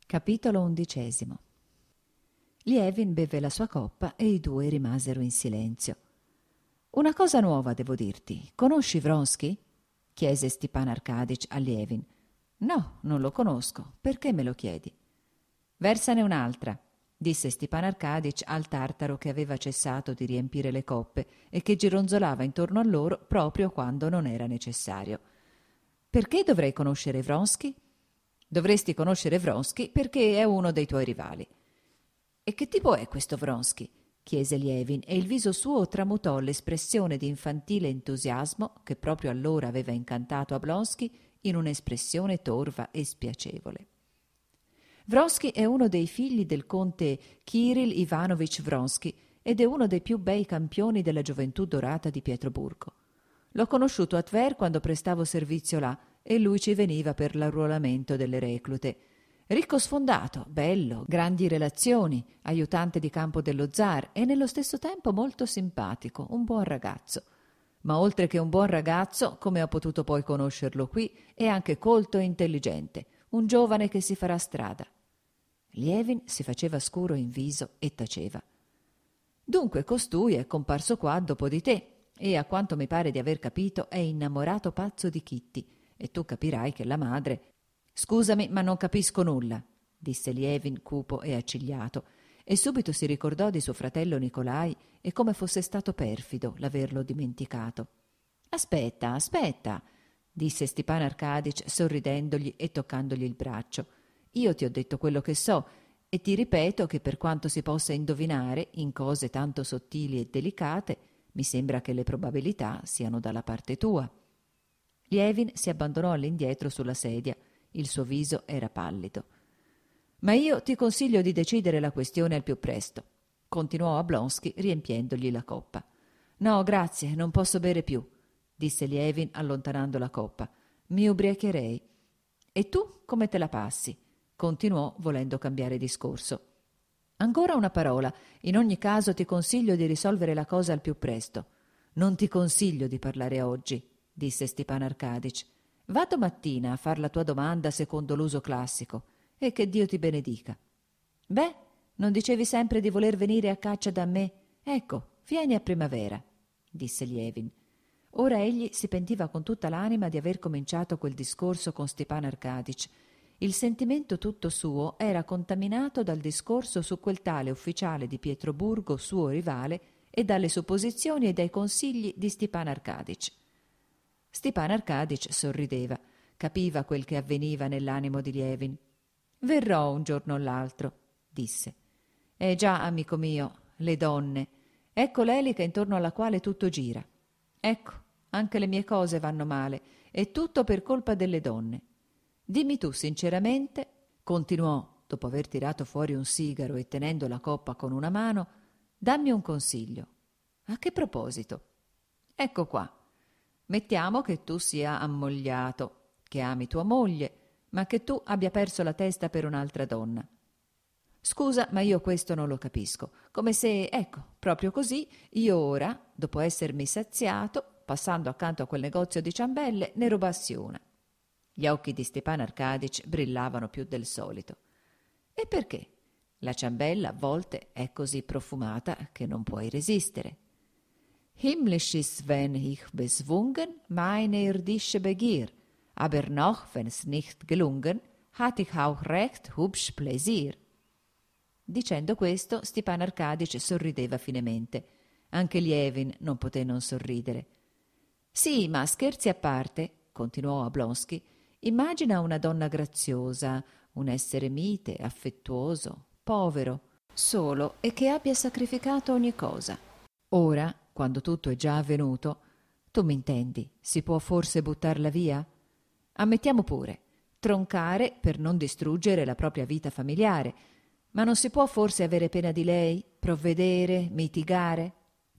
Capitolo 11. Lievin beve la sua coppa e i due rimasero in silenzio. «Una cosa nuova devo dirti. Conosci Vronsky?» chiese Stepan Arkadych a Lievin. «No, non lo conosco. Perché me lo chiedi?» «Versane un'altra», disse Stepan Arkadych al tartaro che aveva cessato di riempire le coppe e che gironzolava intorno a loro proprio quando non era necessario. «Perché dovrei conoscere Vronsky?» «Dovresti conoscere Vronsky perché è uno dei tuoi rivali». «E che tipo è questo Vronsky?» chiese Lievin, e il viso suo tramutò l'espressione di infantile entusiasmo che proprio allora aveva incantato Oblonsky in un'espressione torva e spiacevole. Vronsky è uno dei figli del conte Kiril Ivanovich Vronsky ed è uno dei più bei campioni della gioventù dorata di Pietroburgo. L'ho conosciuto a Tver quando prestavo servizio là e lui ci veniva per l'arruolamento delle reclute. Ricco sfondato, bello, grandi relazioni, aiutante di campo dello zar e nello stesso tempo molto simpatico, un buon ragazzo. Ma oltre che un buon ragazzo, come ho potuto poi conoscerlo qui, è anche colto e intelligente, un giovane che si farà strada. Lievin si faceva scuro in viso e taceva. Dunque costui è comparso qua dopo di te e, a quanto mi pare di aver capito, è innamorato pazzo di Kitty, e tu capirai che la madre... «Scusami, ma non capisco nulla», disse Lievin cupo e accigliato, e subito si ricordò di suo fratello Nikolai e come fosse stato perfido l'averlo dimenticato. «Aspetta, aspetta», disse Stepan Arkadych sorridendogli e toccandogli il braccio. «Io ti ho detto quello che so e ti ripeto che per quanto si possa indovinare in cose tanto sottili e delicate, mi sembra che le probabilità siano dalla parte tua». Lievin si abbandonò all'indietro sulla sedia. Il suo viso era pallido. «Ma io ti consiglio di decidere la questione al più presto», continuò Oblonsky riempiendogli la coppa. «No, grazie, non posso bere più», disse Lievin allontanando la coppa. «Mi ubriacherei». «E tu come te la passi?» continuò volendo cambiare discorso. «Ancora una parola. In ogni caso ti consiglio di risolvere la cosa al più presto». «Non ti consiglio di parlare oggi», disse Stepan Arkadych. «Va domattina a far la tua domanda secondo l'uso classico e che Dio ti benedica». «Beh, non dicevi sempre di voler venire a caccia da me? Ecco, vieni a primavera», disse Lievin. Ora egli si pentiva con tutta l'anima di aver cominciato quel discorso con Stepan Arkadych. Il sentimento tutto suo era contaminato dal discorso su quel tale ufficiale di Pietroburgo, suo rivale, e dalle supposizioni e dai consigli di Stepan Arkadych. Stepan Arkadych sorrideva, capiva quel che avveniva nell'animo di Lievin. «Verrò un giorno o l'altro», disse. Già, amico mio, le donne. Ecco l'elica intorno alla quale tutto gira. Ecco, anche le mie cose vanno male, e tutto per colpa delle donne. Dimmi tu sinceramente», continuò, dopo aver tirato fuori un sigaro e tenendo la coppa con una mano, «dammi un consiglio». «A che proposito?» «Ecco qua. Mettiamo che tu sia ammogliato, che ami tua moglie, ma che tu abbia perso la testa per un'altra donna. Scusa, ma io questo non lo capisco. Come se, ecco, proprio così, io ora, dopo essermi saziato, passando accanto a quel negozio di ciambelle, ne rubassi una». Gli occhi di Stepan Arkadych brillavano più del solito. «E perché? La ciambella a volte è così profumata che non puoi resistere». «Himmlisch ist, wenn ich bezwungen, meine irdische Begier, aber noch, wenn's nicht gelungen, hat ich auch recht hübsch Pläsier». Dicendo questo, Stepan Arkadych sorrideva finemente. Anche Lievin non poté non sorridere. «Sì, ma scherzi a parte», continuò Oblonsky, «immagina una donna graziosa, un essere mite, affettuoso, povero, solo e che abbia sacrificato ogni cosa. Ora, quando tutto è già avvenuto, tu m'intendi, si può forse buttarla via? Ammettiamo pure, troncare per non distruggere la propria vita familiare, ma non si può forse avere pena di lei, provvedere, mitigare?»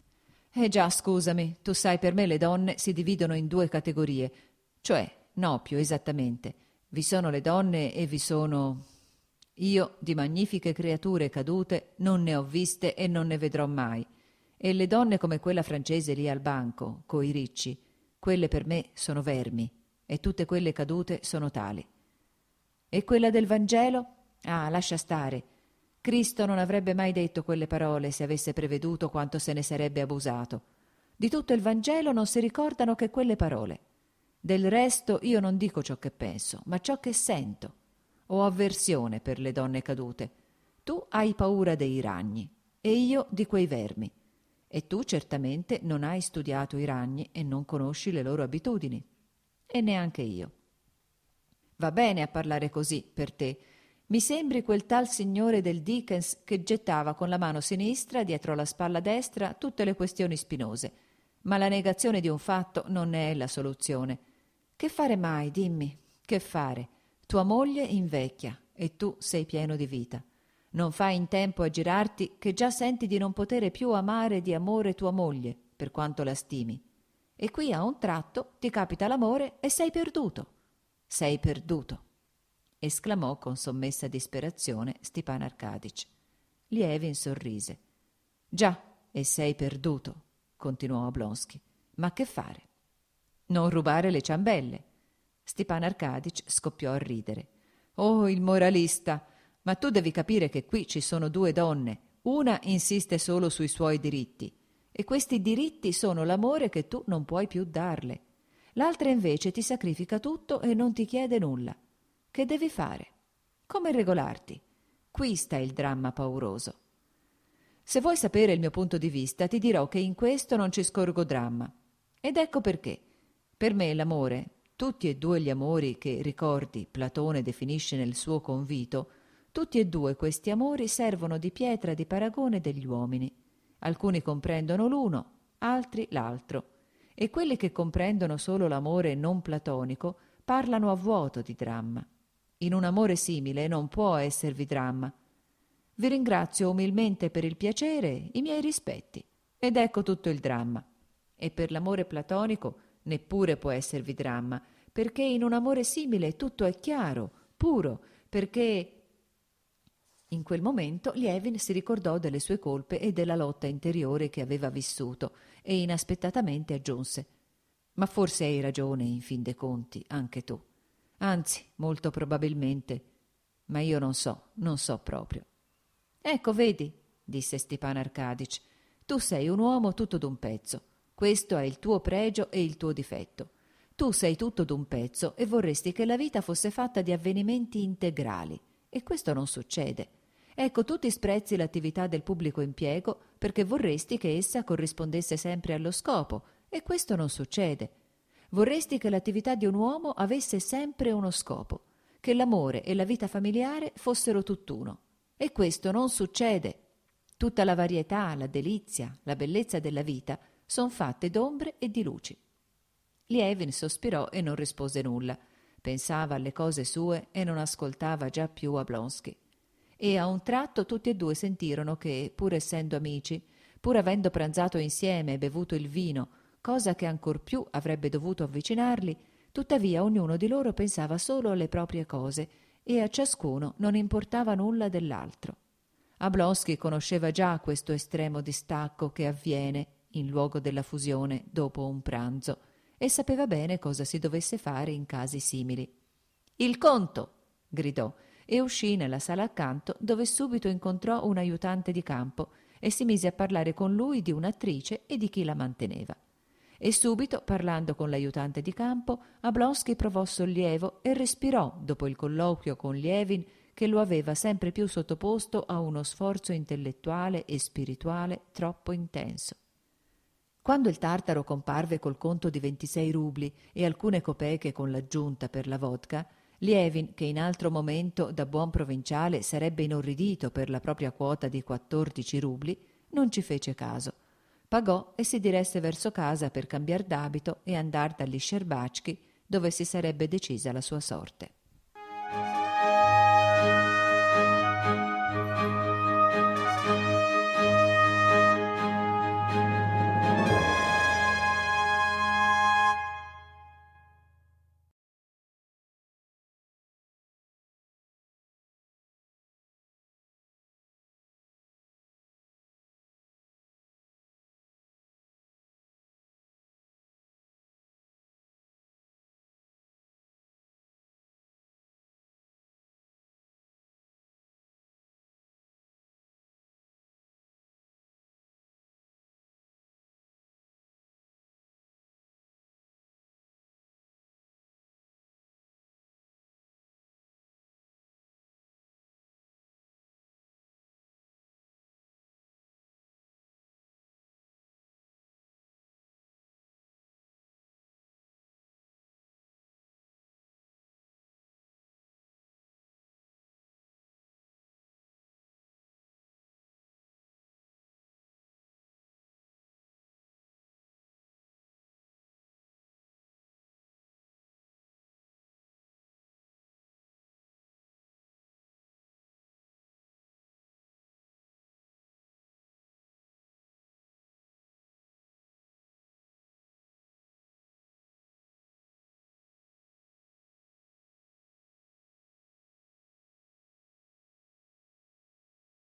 Già, scusami, tu sai, per me le donne si dividono in due categorie, cioè, no, più esattamente, vi sono le donne e vi sono... Io di magnifiche creature cadute non ne ho viste e non ne vedrò mai. E le donne come quella francese lì al banco, coi ricci, quelle per me sono vermi, e tutte quelle cadute sono tali. E quella del Vangelo? Ah, lascia stare. Cristo non avrebbe mai detto quelle parole se avesse preveduto quanto se ne sarebbe abusato. Di tutto il Vangelo non si ricordano che quelle parole. Del resto io non dico ciò che penso, ma ciò che sento. Ho avversione per le donne cadute. Tu hai paura dei ragni e io di quei vermi. E tu certamente non hai studiato i ragni e non conosci le loro abitudini. E neanche io. Va bene a parlare così per te. Mi sembri quel tal signore del Dickens che gettava con la mano sinistra dietro la spalla destra tutte le questioni spinose. Ma la negazione di un fatto non ne è la soluzione. Che fare mai, dimmi? Che fare? Tua moglie invecchia e tu sei pieno di vita. Non fai in tempo a girarti che già senti di non potere più amare di amore tua moglie, per quanto la stimi. E qui a un tratto ti capita l'amore e sei perduto. Sei perduto, esclamò con sommessa disperazione Stepan Arcadic. Lievin sorrise. Già, e sei perduto, continuò Oblonsky. Ma che fare? Non rubare le ciambelle. Stepan Arcadic scoppiò a ridere. Oh, il moralista! Ma tu devi capire che qui ci sono due donne. Una insiste solo sui suoi diritti. E questi diritti sono l'amore che tu non puoi più darle. L'altra invece ti sacrifica tutto e non ti chiede nulla. Che devi fare? Come regolarti? Qui sta il dramma pauroso. Se vuoi sapere il mio punto di vista, ti dirò che in questo non ci scorgo dramma. Ed ecco perché. Per me l'amore, tutti e due gli amori che, ricordi, Platone definisce nel suo Convito, tutti e due questi amori servono di pietra di paragone degli uomini. Alcuni comprendono l'uno, altri l'altro. E quelli che comprendono solo l'amore non platonico parlano a vuoto di dramma. In un amore simile non può esservi dramma. Vi ringrazio umilmente per il piacere, i miei rispetti. Ed ecco tutto il dramma. E per l'amore platonico neppure può esservi dramma, perché in un amore simile tutto è chiaro, puro, perché... In quel momento Lievin si ricordò delle sue colpe e della lotta interiore che aveva vissuto e inaspettatamente aggiunse: ma forse hai ragione, in fin dei conti, anche tu. Anzi, molto probabilmente. Ma io non so proprio. Ecco, vedi, disse Stepan Arcadic, tu sei un uomo tutto d'un pezzo. Questo è il tuo pregio e il tuo difetto. Tu sei tutto d'un pezzo e vorresti che la vita fosse fatta di avvenimenti integrali. E questo non succede. Ecco, tu disprezzi l'attività del pubblico impiego perché vorresti che essa corrispondesse sempre allo scopo, e questo non succede. Vorresti che l'attività di un uomo avesse sempre uno scopo, che l'amore e la vita familiare fossero tutt'uno, e questo non succede. Tutta la varietà, la delizia, la bellezza della vita son fatte d'ombre e di luci. Lievin sospirò e non rispose nulla. Pensava alle cose sue e non ascoltava già più Oblonsky. E a un tratto tutti e due sentirono che, pur essendo amici, pur avendo pranzato insieme e bevuto il vino, cosa che ancor più avrebbe dovuto avvicinarli, tuttavia ognuno di loro pensava solo alle proprie cose e a ciascuno non importava nulla dell'altro. Oblonsky conosceva già questo estremo distacco che avviene in luogo della fusione dopo un pranzo e sapeva bene cosa si dovesse fare in casi simili. «Il conto!» gridò e uscì nella sala accanto, dove subito incontrò un aiutante di campo e si mise a parlare con lui di un'attrice e di chi la manteneva. E subito, parlando con l'aiutante di campo, Oblonsky provò sollievo e respirò dopo il colloquio con Lievin, che lo aveva sempre più sottoposto a uno sforzo intellettuale e spirituale troppo intenso. Quando il Tartaro comparve col conto di 26 rubli e alcune copeche con l'aggiunta per la vodka, Lievin, che in altro momento da buon provinciale sarebbe inorridito per la propria quota di 14 rubli, non ci fece caso. Pagò e si diresse verso casa per cambiar d'abito e andar dagli Scerbačky, dove si sarebbe decisa la sua sorte.